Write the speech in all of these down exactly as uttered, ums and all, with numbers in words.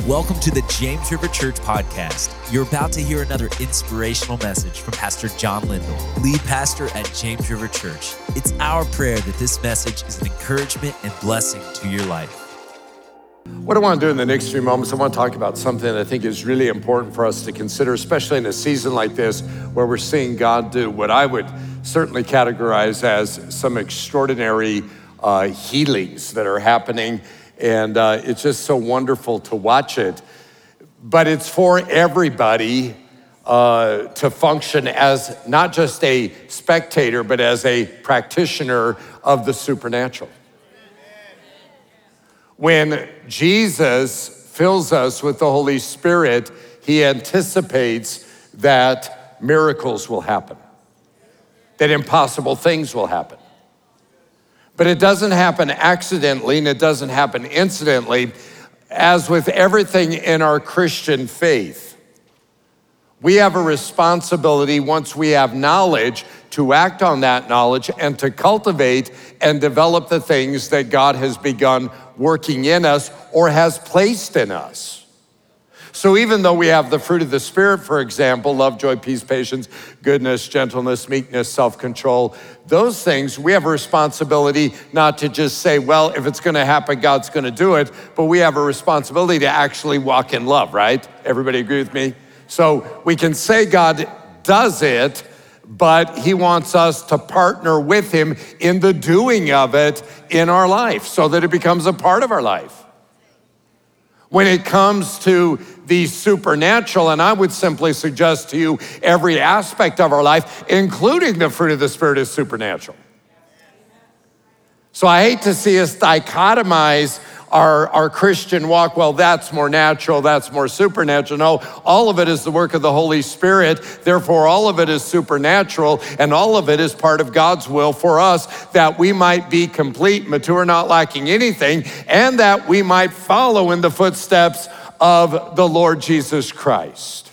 Welcome to the James River Church podcast. You're about to hear another inspirational message from Pastor John Lindell, lead pastor at James River Church. It's our prayer that this message is an encouragement and blessing to your life. What I want to do in the next few moments, I want to talk about something that I think is really important for us to consider, especially in a season like this where we're seeing God do what I would certainly categorize as some extraordinary uh, healings that are happening. And uh, it's just so wonderful to watch it. But it's for everybody uh, to function as not just a spectator, but as a practitioner of the supernatural. When Jesus fills us with the Holy Spirit, he anticipates that miracles will happen, that impossible things will happen. But it doesn't happen accidentally, and it doesn't happen incidentally. As with everything in our Christian faith, we have a responsibility, once we have knowledge, to act on that knowledge and to cultivate and develop the things that God has begun working in us or has placed in us. So even though we have the fruit of the Spirit, for example, love, joy, peace, patience, goodness, gentleness, meekness, self-control, those things, we have a responsibility not to just say, well, if it's gonna happen, God's gonna do it, but we have a responsibility to actually walk in love, right? Everybody agree with me? So we can say God does it, but he wants us to partner with him in the doing of it in our life so that it becomes a part of our life. When it comes to the supernatural, and I would simply suggest to you every aspect of our life, including the fruit of the Spirit, is supernatural. So I hate to see us dichotomize our, our Christian walk. Well, that's more natural, that's more supernatural. No, all of it is the work of the Holy Spirit. Therefore, all of it is supernatural, and all of it is part of God's will for us, that we might be complete, mature, not lacking anything, and that we might follow in the footsteps of the Lord Jesus Christ.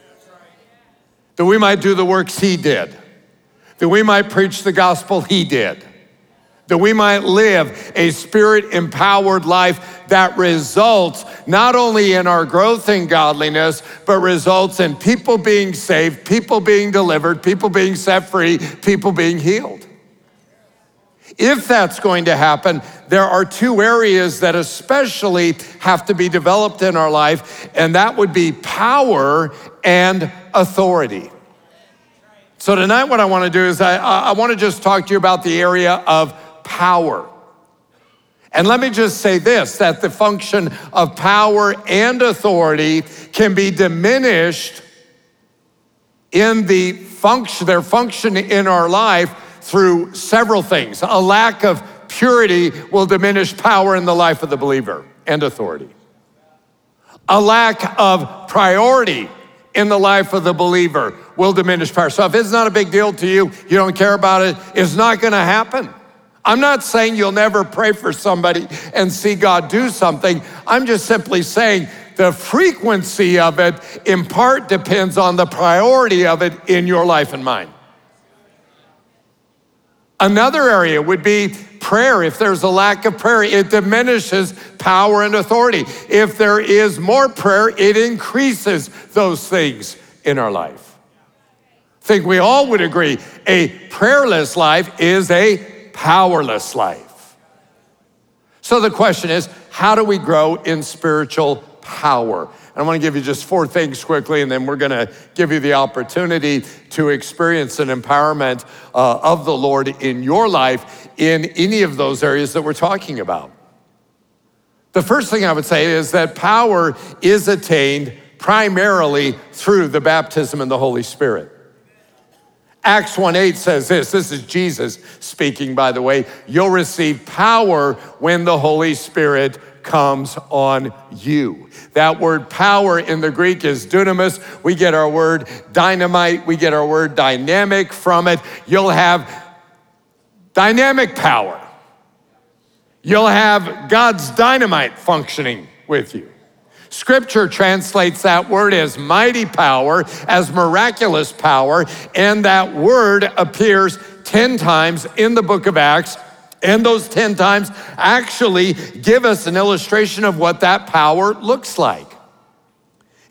That we might do the works he did. That we might preach the gospel he did. That we might live a Spirit-empowered life that results not only in our growth in godliness, but results in people being saved, people being delivered, people being set free, people being healed. If that's going to happen, there are two areas that especially have to be developed in our life, and that would be power and authority. So tonight what I want to do is I, I want to just talk to you about the area of power. And let me just say this, that the function of power and authority can be diminished in the function, their function in our life through several things. A lack of purity will diminish power in the life of the believer and authority. A lack of priority in the life of the believer will diminish power. So if it's not a big deal to you, you don't care about it, it's not gonna happen. I'm not saying you'll never pray for somebody and see God do something. I'm just simply saying the frequency of it in part depends on the priority of it in your life and mine. Another area would be prayer. If there's a lack of prayer, it diminishes power and authority. If there is more prayer, it increases those things in our life. I think we all would agree a prayerless life is a powerless life. So the question is, how do we grow in spiritual power? And I want to give you just four things quickly, and then we're going to give you the opportunity to experience an empowerment uh, of the Lord in your life in any of those areas that we're talking about. The first thing I would say is that power is attained primarily through the baptism in the Holy Spirit. Acts one eight says this, this is Jesus speaking, by the way, you'll receive power when the Holy Spirit comes on you. That word power in the Greek is dunamis. We get our word dynamite, we get our word dynamic from it. You'll have dynamic power. You'll have God's dynamite functioning with you. Scripture translates that word as mighty power, as miraculous power, and that word appears ten times in the book of Acts. And those ten times actually give us an illustration of what that power looks like.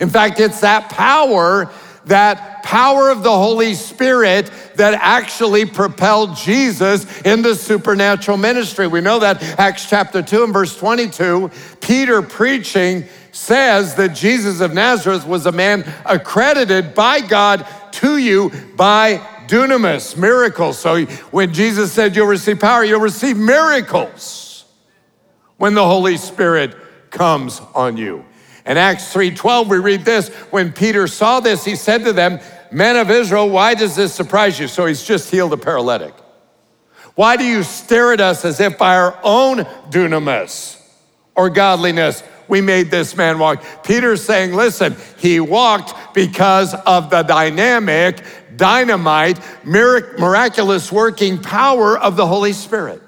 In fact, it's that power, that power of the Holy Spirit that actually propelled Jesus into supernatural ministry. We know that Acts chapter two and verse twenty-two, Peter preaching says that Jesus of Nazareth was a man accredited by God to you by dunamis, miracles. So when Jesus said you'll receive power, you'll receive miracles when the Holy Spirit comes on you. In Acts three twelve, we read this, when Peter saw this, he said to them, men of Israel, why does this surprise you? So he's just healed a paralytic. Why do you stare at us as if by our own dunamis or godliness we made this man walk? Peter's saying, listen, he walked because of the dynamic, dynamite, miraculous working power of the Holy Spirit.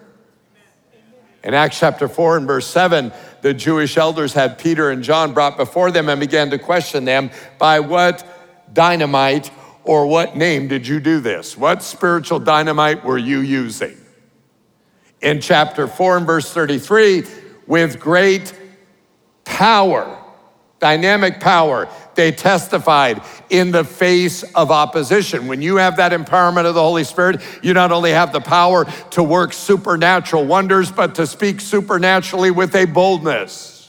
In Acts chapter four and verse seven, the Jewish elders had Peter and John brought before them and began to question them, by what dynamite or what name did you do this? What spiritual dynamite were you using? In chapter four and verse thirty-three, with great power, dynamic power, they testified in the face of opposition. When you have that empowerment of the Holy Spirit, you not only have the power to work supernatural wonders, but to speak supernaturally with a boldness.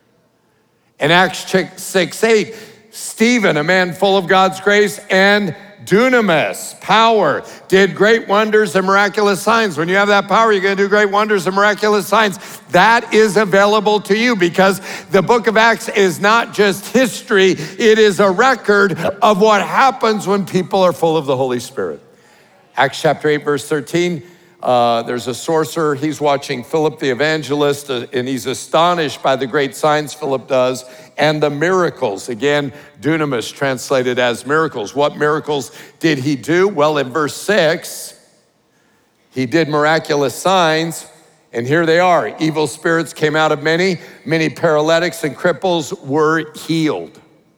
In Acts six eight, Stephen, a man full of God's grace and dunamis, power, did great wonders and miraculous signs. When you have that power, you're going to do great wonders and miraculous signs. That is available to you because the book of Acts is not just history, it is a record of what happens when people are full of the Holy Spirit. Acts chapter eight, verse thirteen, uh, there's a sorcerer, he's watching Philip the evangelist, uh, and he's astonished by the great signs Philip does and the miracles. Again, dunamis translated as miracles. What miracles did he do? Well, in verse six, he did miraculous signs, and here they are. Evil spirits came out of many, many paralytics and cripples were healed.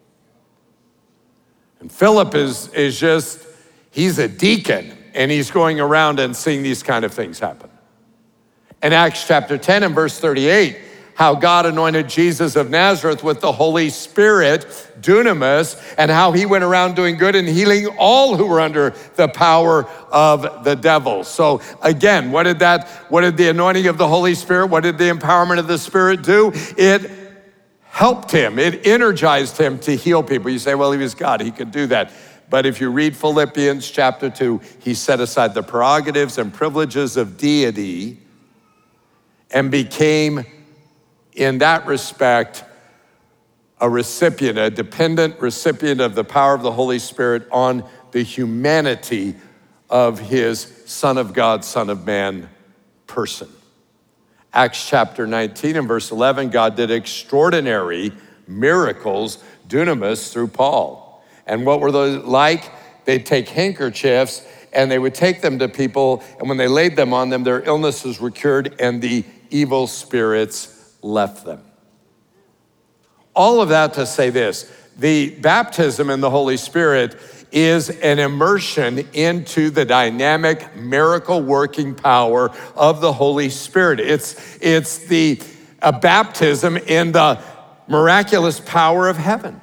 And Philip is, is just, he's a deacon, and he's going around and seeing these kind of things happen. In Acts chapter ten and verse thirty-eight, how God anointed Jesus of Nazareth with the Holy Spirit, dunamis, and how he went around doing good and healing all who were under the power of the devil. So again, what did that, what did the anointing of the Holy Spirit, what did the empowerment of the Spirit do? It helped him, it energized him to heal people. You say, well, he was God, he could do that. But if you read Philippians chapter two, he set aside the prerogatives and privileges of deity and became, in that respect, a recipient, a dependent recipient of the power of the Holy Spirit on the humanity of his Son of God, Son of Man person. Acts chapter nineteen and verse eleven, God did extraordinary miracles, dunamis, through Paul. And what were those like? They'd take handkerchiefs and they would take them to people, and when they laid them on them, their illnesses were cured and the evil spirits left them. All of that to say this, the baptism in the Holy Spirit is an immersion into the dynamic, miracle-working power of the Holy Spirit. It's, it's the a baptism in the miraculous power of heaven.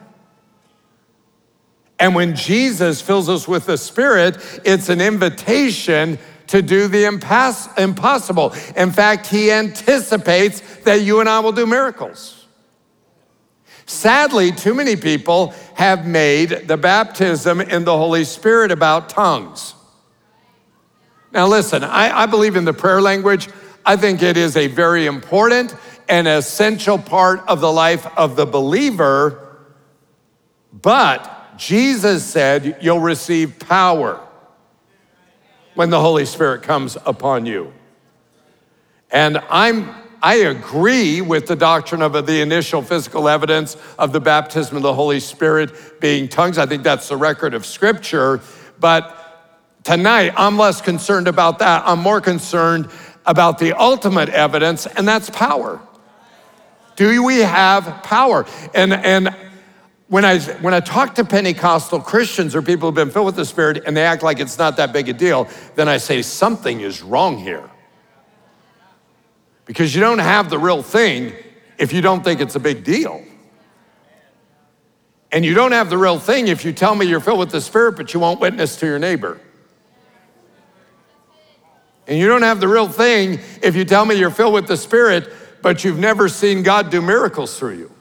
And when Jesus fills us with the Spirit, it's an invitation to do the impass- impossible. In fact, he anticipates that you and I will do miracles. Sadly, too many people have made the baptism in the Holy Spirit about tongues. Now listen, I, I believe in the prayer language. I think it is a very important and essential part of the life of the believer, but Jesus said you'll receive power when the Holy Spirit comes upon you. And I'm, I agree with the doctrine of the initial physical evidence of the baptism of the Holy Spirit being tongues. I think that's the record of Scripture. But tonight, I'm less concerned about that. I'm more concerned about the ultimate evidence, and that's power. Do we have power? And, and When I, when I talk to Pentecostal Christians or people who've been filled with the Spirit and they act like it's not that big a deal, then I say something is wrong here. Because you don't have the real thing if you don't think it's a big deal. And you don't have the real thing if you tell me you're filled with the Spirit, but you won't witness to your neighbor. And you don't have the real thing if you tell me you're filled with the Spirit, but you've never seen God do miracles through you.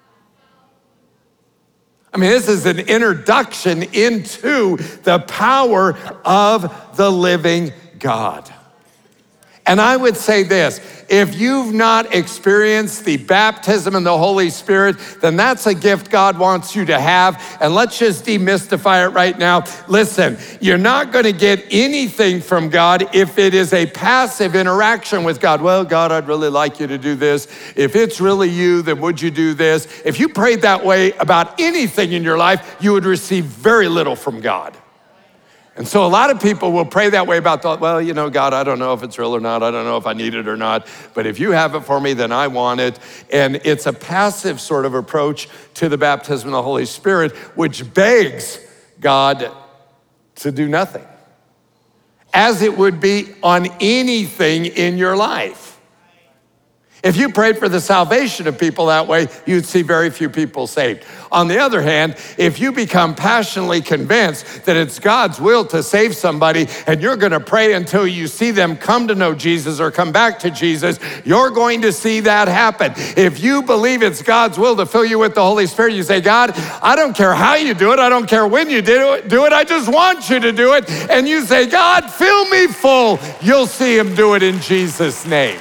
I mean, this is an introduction into the power of the living God. And I would say this, if you've not experienced the baptism in the Holy Spirit, then that's a gift God wants you to have. And let's just demystify it right now. Listen, you're not going to get anything from God if it is a passive interaction with God. Well, God, I'd really like you to do this. If it's really you, then would you do this? If you prayed that way about anything in your life, you would receive very little from God. And so a lot of people will pray that way about, the, well, you know, God, I don't know if it's real or not. I don't know if I need it or not. But if you have it for me, then I want it. And it's a passive sort of approach to the baptism of the Holy Spirit, which begs God to do nothing, as it would be on anything in your life. If you prayed for the salvation of people that way, you'd see very few people saved. On the other hand, if you become passionately convinced that it's God's will to save somebody and you're going to pray until you see them come to know Jesus or come back to Jesus, you're going to see that happen. If you believe it's God's will to fill you with the Holy Spirit, you say, God, I don't care how you do it. I don't care when you do it. I just want you to do it. And you say, God, fill me full. You'll see him do it in Jesus' name.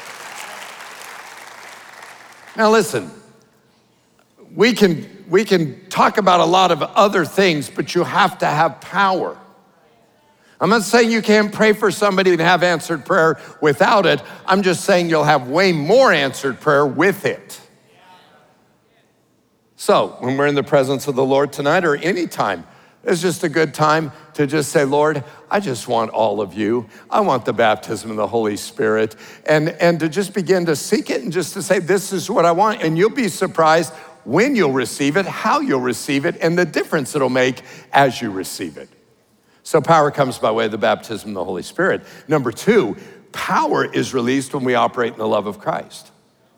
Now listen, we can, we can talk about a lot of other things, but you have to have power. I'm not saying you can't pray for somebody and have answered prayer without it. I'm just saying you'll have way more answered prayer with it. So when we're in the presence of the Lord tonight or any time, it's just a good time to just say, Lord, I just want all of you. I want the baptism of the Holy Spirit. And, and to just begin to seek it and just to say, this is what I want. And you'll be surprised when you'll receive it, how you'll receive it, and the difference it'll make as you receive it. So power comes by way of the baptism of the Holy Spirit. Number two, power is released when we operate in the love of Christ.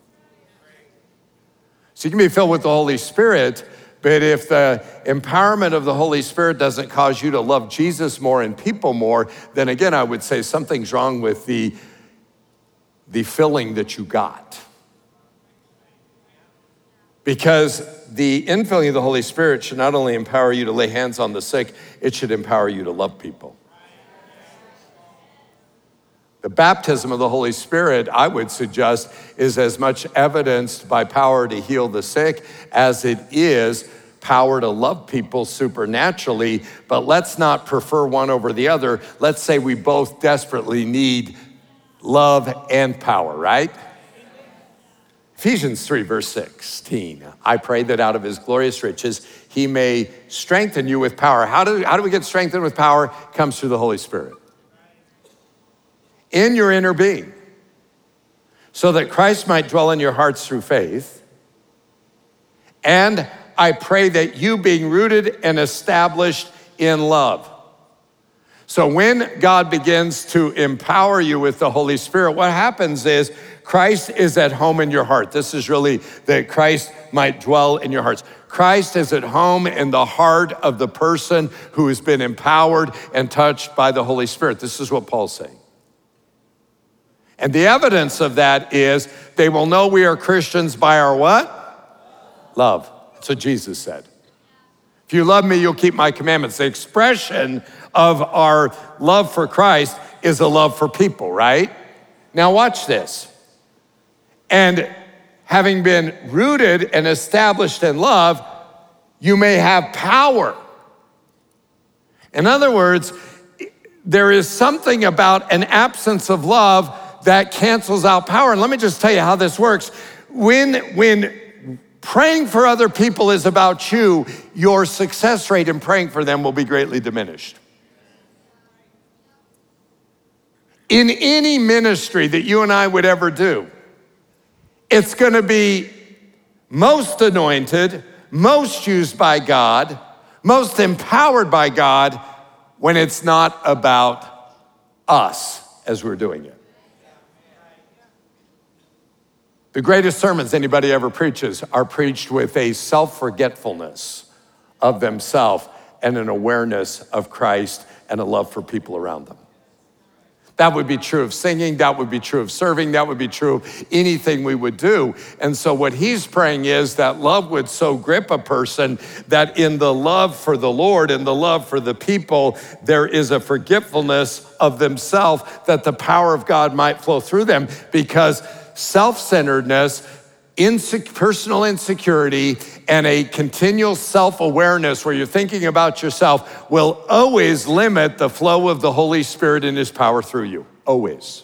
So you can be filled with the Holy Spirit, but if the empowerment of the Holy Spirit doesn't cause you to love Jesus more and people more, then again, I would say something's wrong with the, the filling that you got. Because the infilling of the Holy Spirit should not only empower you to lay hands on the sick, it should empower you to love people. The baptism of the Holy Spirit, I would suggest, is as much evidenced by power to heal the sick as it is power to love people supernaturally. But let's not prefer one over the other. Let's say we both desperately need love and power, right? Ephesians three, verse sixteen. I pray that out of his glorious riches, he may strengthen you with power. How do, how do we get strengthened with power? It comes through the Holy Spirit. In your inner being, so that Christ might dwell in your hearts through faith. And I pray that you being rooted and established in love. So when God begins to empower you with the Holy Spirit, what happens is Christ is at home in your heart. This is really that Christ might dwell in your hearts. Christ is at home in the heart of the person who has been empowered and touched by the Holy Spirit. This is what Paul's saying. And the evidence of that is they will know we are Christians by our what? Love. That's what Jesus said. If you love me, you'll keep my commandments. The expression of our love for Christ is a love for people, right? Now watch this. And having been rooted and established in love, you may have power. In other words, there is something about an absence of love that cancels out power. And let me just tell you how this works. When, when praying for other people is about you, your success rate in praying for them will be greatly diminished. In any ministry that you and I would ever do, it's gonna be most anointed, most used by God, most empowered by God when it's not about us as we're doing it. The greatest sermons anybody ever preaches are preached with a self-forgetfulness of themselves and an awareness of Christ and a love for people around them. That would be true of singing, that would be true of serving, that would be true of anything we would do. And so what he's praying is that love would so grip a person that in the love for the Lord and the love for the people, there is a forgetfulness of themselves that the power of God might flow through them, because self-centeredness, Insec- personal insecurity, and a continual self-awareness where you're thinking about yourself will always limit the flow of the Holy Spirit and his power through you, always.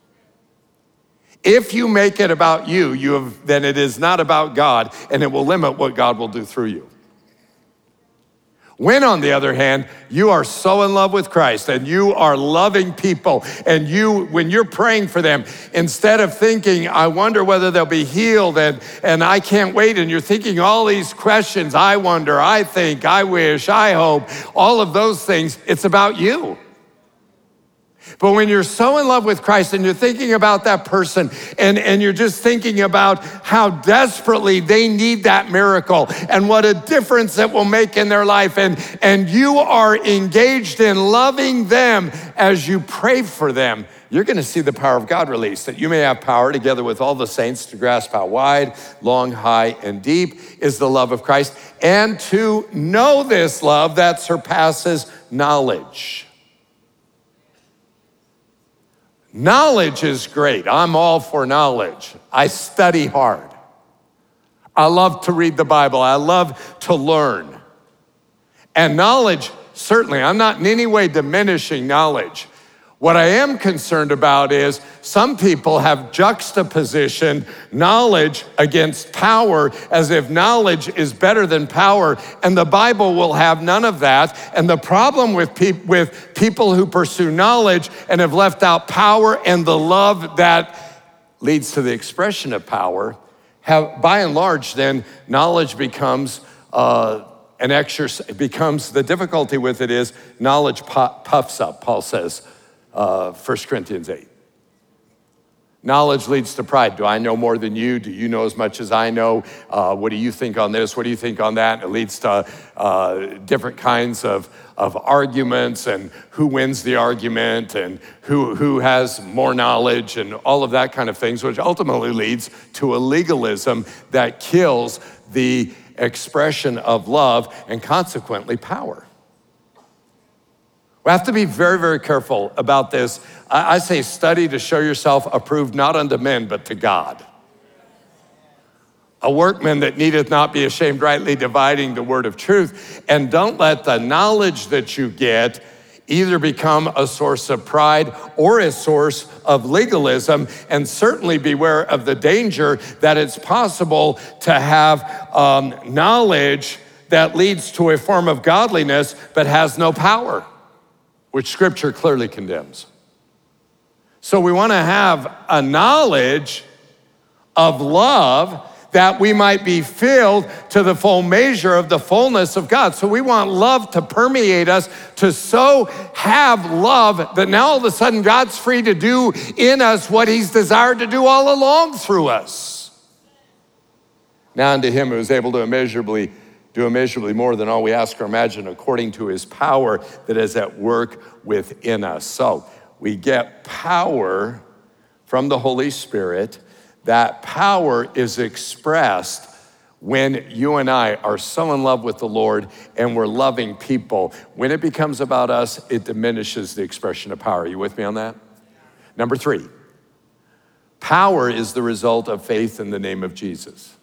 If you make it about you, you have, then it is not about God, and it will limit what God will do through you. When, on the other hand, you are so in love with Christ and you are loving people, and you, when you're praying for them, instead of thinking, I wonder whether they'll be healed and, and I can't wait, and you're thinking all these questions, I wonder, I think, I wish, I hope, all of those things, it's about you. But when you're so in love with Christ and you're thinking about that person and, and you're just thinking about how desperately they need that miracle and what a difference it will make in their life, and, and you are engaged in loving them as you pray for them, you're gonna see the power of God released, that you may have power together with all the saints to grasp how wide, long, high, and deep is the love of Christ, and to know this love that surpasses knowledge. Knowledge is great. I'm all for knowledge. I study hard. I love to read the Bible. I love to learn. And knowledge, certainly, I'm not in any way diminishing knowledge. What I am concerned about is some people have juxtapositioned knowledge against power as if knowledge is better than power, and the Bible will have none of that. And the problem with, pe- with people who pursue knowledge and have left out power and the love that leads to the expression of power, have, by and large, then knowledge becomes uh, an exercise, becomes, the difficulty with it is knowledge puffs up, Paul says. Uh, First Corinthians eight. Knowledge leads to pride. Do I know more than you? Do you know as much as I know? Uh, what do you think on this? What do you think on that? It leads to uh, different kinds of, of arguments, and who wins the argument, and who, who has more knowledge, and all of that kind of things, which ultimately leads to a legalism that kills the expression of love and consequently power. We have to be very, very careful about this. I, I say study to show yourself approved not unto men, but to God. A workman that needeth not be ashamed, rightly dividing the word of truth. And don't let the knowledge that you get either become a source of pride or a source of legalism. And certainly beware of the danger that it's possible to have um, knowledge that leads to a form of godliness but has no power, which Scripture clearly condemns. So we want to have a knowledge of love that we might be filled to the full measure of the fullness of God. So we want love to permeate us, to so have love that now all of a sudden God's free to do in us what he's desired to do all along through us. Now unto him who is able to immeasurably do immeasurably more than all we ask or imagine, according to his power that is at work within us. So we get power from the Holy Spirit. That power is expressed when you and I are so in love with the Lord and we're loving people. When it becomes about us, it diminishes the expression of power. Are you with me on that? Number three, power is the result of faith in the name of Jesus.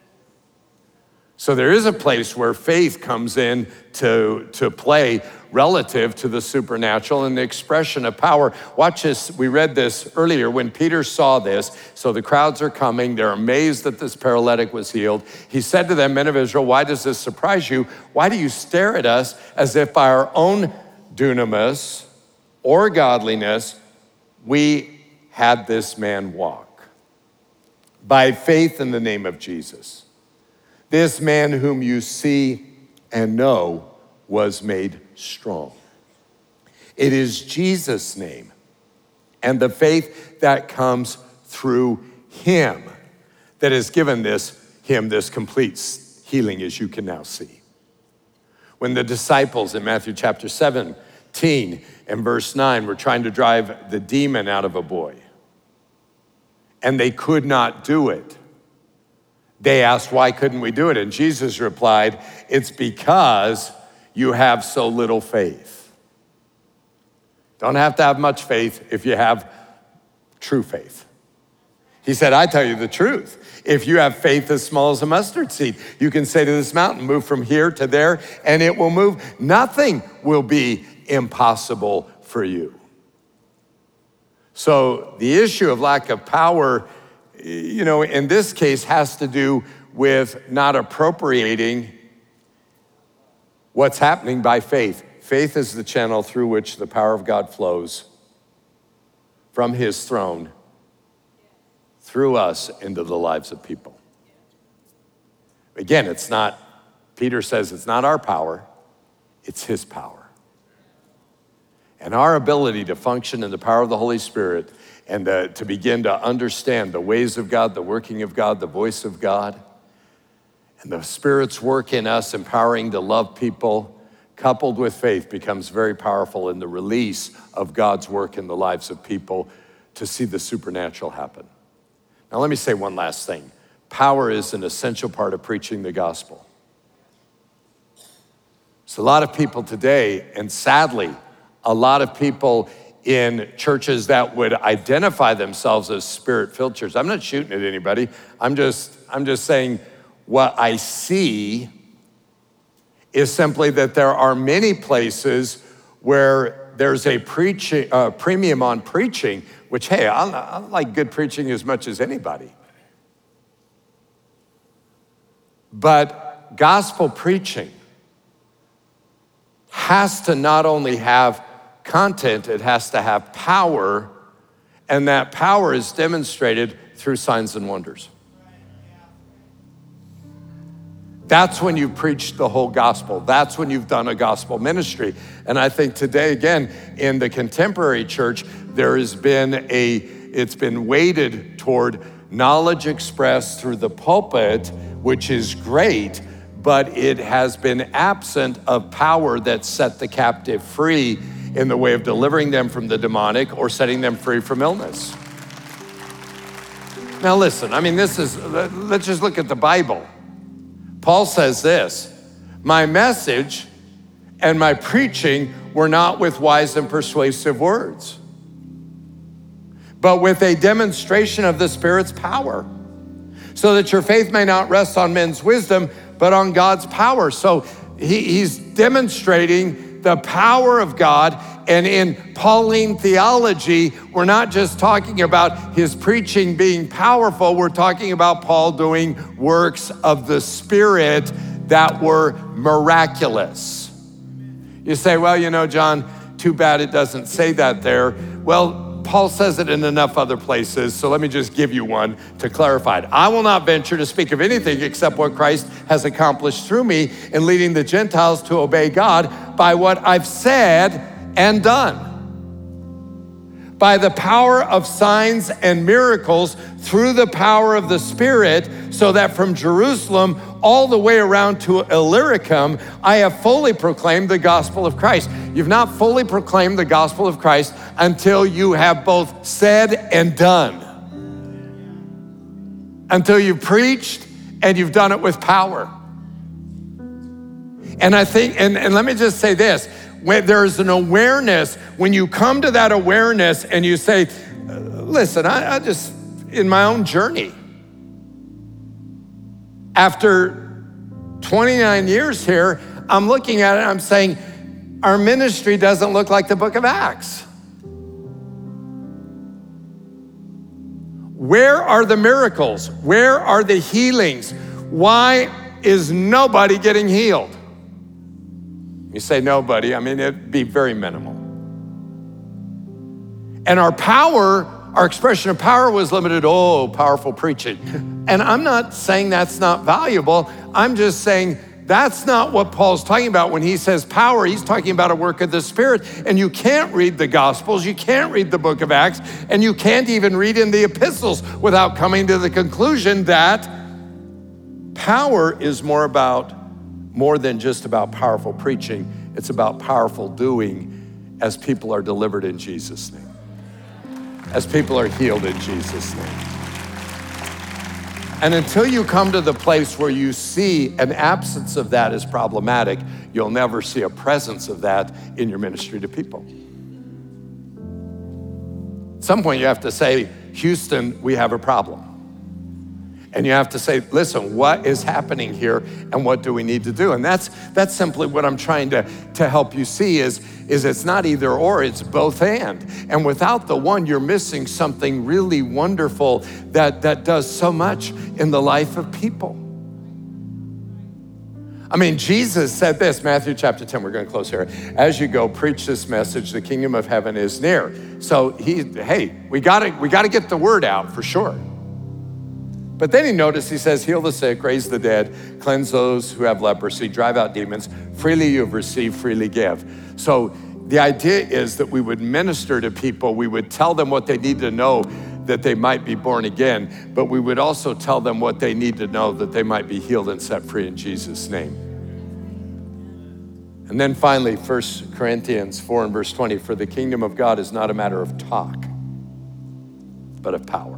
So there is a place where faith comes in to, to play relative to the supernatural and the expression of power. Watch this. We read this earlier when Peter saw this. So the crowds are coming. They're amazed that this paralytic was healed. He said to them, men of Israel, why does this surprise you? Why do you stare at us as if by our own dunamis or godliness we had this man walk? By faith in the name of Jesus. This man whom you see and know was made strong. It is Jesus' name and the faith that comes through him that has given this him this complete healing, as you can now see. When the disciples in Matthew chapter seventeen and verse nine were trying to drive the demon out of a boy, and they could not do it, they asked, why couldn't we do it? And Jesus replied, it's because you have so little faith. Don't have to have much faith if you have true faith. He said, I tell you the truth. If you have faith as small as a mustard seed, you can say to this mountain, move from here to there, and it will move. Nothing will be impossible for you. So the issue of lack of power, you know, in this case has to do with not appropriating what's happening by faith. Faith is the channel through which the power of God flows from his throne through us into the lives of people. Again, it's not, Peter says it's not our power, it's his power. And our ability to function in the power of the Holy Spirit and uh, to begin to understand the ways of God, the working of God, the voice of God, and the Spirit's work in us, empowering to love people, coupled with faith, becomes very powerful in the release of God's work in the lives of people to see the supernatural happen. Now, let me say one last thing. Power is an essential part of preaching the gospel. So a lot of people today, and sadly, a lot of people in churches that would identify themselves as spirit-filled churches. I'm not shooting at anybody. I'm just, I'm just saying what I see is simply that there are many places where there's a preaching, uh, premium on preaching, which, hey, I, I like good preaching as much as anybody. But gospel preaching has to not only have content, it has to have power, and that power is demonstrated through signs and wonders. That's when you've preached the whole gospel. That's when you've done a gospel ministry. And I think today, again, in the contemporary church, there has been a, it's been weighted toward knowledge expressed through the pulpit, which is great, but it has been absent of power that set the captive free in the way of delivering them from the demonic or setting them free from illness. Now listen, I mean, this is, let's just look at the Bible. Paul says this, my message and my preaching were not with wise and persuasive words, but with a demonstration of the Spirit's power, so that your faith may not rest on men's wisdom, but on God's power. So he, he's demonstrating the power of God. And in Pauline theology, we're not just talking about his preaching being powerful, we're talking about Paul doing works of the Spirit that were miraculous. You say, well, you know, John, too bad it doesn't say that there. Well, Paul says it in enough other places, so let me just give you one to clarify it. I will not venture to speak of anything except what Christ has accomplished through me in leading the Gentiles to obey God by what I've said and done. By the power of signs and miracles through the power of the Spirit, so that from Jerusalem all the way around to Illyricum, I have fully proclaimed the gospel of Christ. You've not fully proclaimed the gospel of Christ until you have both said and done. Until you've preached and you've done it with power. And I think, and, and let me just say this, when there's an awareness, when you come to that awareness and you say, listen, I, I just, in my own journey, after twenty-nine years here, I'm looking at it and I'm saying, our ministry doesn't look like the book of Acts. Where are the miracles? Where are the healings? Why is nobody getting healed? You say nobody, I mean, it'd be very minimal. And our power, our expression of power was limited, oh, powerful preaching. And I'm not saying that's not valuable. I'm just saying That's not what Paul's talking about when he says power. He's talking about a work of the Spirit. And you can't read the Gospels, you can't read the book of Acts, and you can't even read in the epistles without coming to the conclusion that power is more about, more than just about powerful preaching. It's about powerful doing as people are delivered in Jesus' name, as people are healed in Jesus' name. And until you come to the place where you see an absence of that is problematic, you'll never see a presence of that in your ministry to people. At some point you have to say, Houston, we have a problem. And you have to say, listen, what is happening here and what do we need to do? And that's that's simply what I'm trying to, to help you see is, is it's not either or, it's both and. And without the one, you're missing something really wonderful that, that does so much in the life of people. I mean, Jesus said this, Matthew chapter ten, we're gonna close here. As you go, preach this message, the kingdom of heaven is near. So he, hey, we gotta, we gotta get the word out for sure. But then he noticed, he says, heal the sick, raise the dead, cleanse those who have leprosy, drive out demons. Freely you've received, freely give. So the idea is that we would minister to people. We would tell them what they need to know that they might be born again, but we would also tell them what they need to know that they might be healed and set free in Jesus' name. And then finally, First Corinthians four and verse twenty, for the kingdom of God is not a matter of talk, but of power.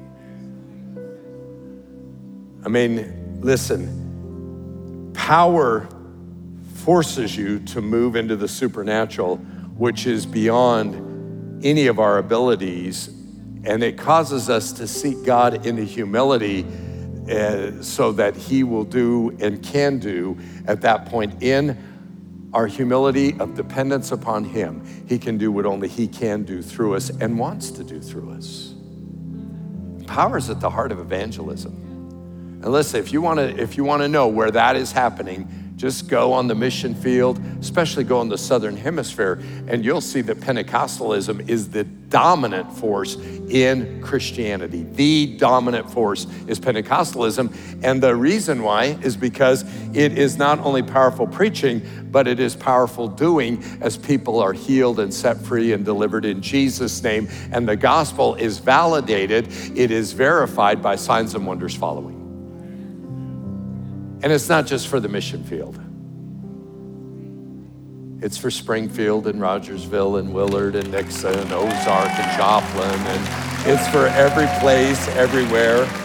I mean, listen, power forces you to move into the supernatural, which is beyond any of our abilities, and it causes us to seek God in humility uh, so that he will do and can do at that point in our humility of dependence upon him. He can do what only he can do through us and wants to do through us. Power is at the heart of evangelism. And listen, if you want to if you want to know where that is happening, just go on the mission field, especially go in the Southern Hemisphere, and you'll see that Pentecostalism is the dominant force in Christianity. The dominant force is Pentecostalism. And the reason why is because it is not only powerful preaching, but it is powerful doing as people are healed and set free and delivered in Jesus' name. And the gospel is validated, it is verified by signs and wonders following. And it's not just for the mission field. It's for Springfield and Rogersville and Willard and Nixon and Ozark and Joplin. And it's for every place, everywhere.